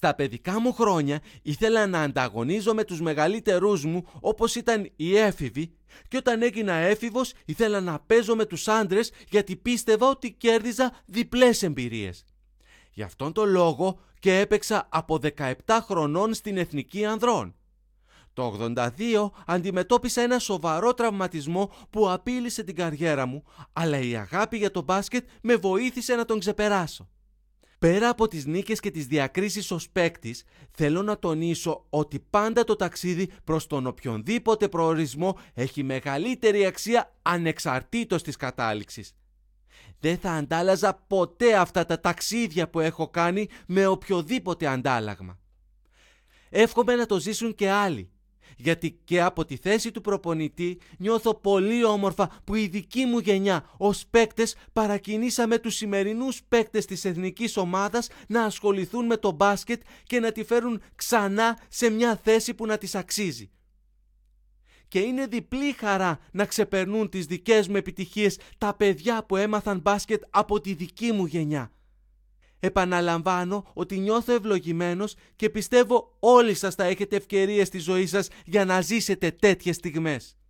Στα παιδικά μου χρόνια ήθελα να ανταγωνίζομαι τους μεγαλύτερούς μου όπως ήταν οι έφηβοι και όταν έγινα έφηβος ήθελα να παίζω με τους άντρες γιατί πίστευα ότι κέρδιζα διπλές εμπειρίες. Γι' αυτόν τον λόγο και έπαιξα από 17 χρονών στην Εθνική Ανδρών. Το 82 αντιμετώπισα ένα σοβαρό τραυματισμό που απείλησε την καριέρα μου, αλλά η αγάπη για το μπάσκετ με βοήθησε να τον ξεπεράσω. Πέρα από τις νίκες και τις διακρίσεις ως παίκτης, θέλω να τονίσω ότι πάντα το ταξίδι προς τον οποιονδήποτε προορισμό έχει μεγαλύτερη αξία ανεξαρτήτως της κατάληξης. Δεν θα αντάλλαζα ποτέ αυτά τα ταξίδια που έχω κάνει με οποιοδήποτε αντάλλαγμα. Εύχομαι να το ζήσουν και άλλοι, γιατί και από τη θέση του προπονητή νιώθω πολύ όμορφα που η δική μου γενιά ως παίκτες παρακινήσαμε τους σημερινούς παίκτες της εθνικής ομάδας να ασχοληθούν με το μπάσκετ και να τη φέρουν ξανά σε μια θέση που να της αξίζει. Και είναι διπλή χαρά να ξεπερνούν τις δικές μου επιτυχίες τα παιδιά που έμαθαν μπάσκετ από τη δική μου γενιά. Επαναλαμβάνω ότι νιώθω ευλογημένος και πιστεύω όλοι σας θα έχετε ευκαιρίες στη ζωή σας για να ζήσετε τέτοιες στιγμές.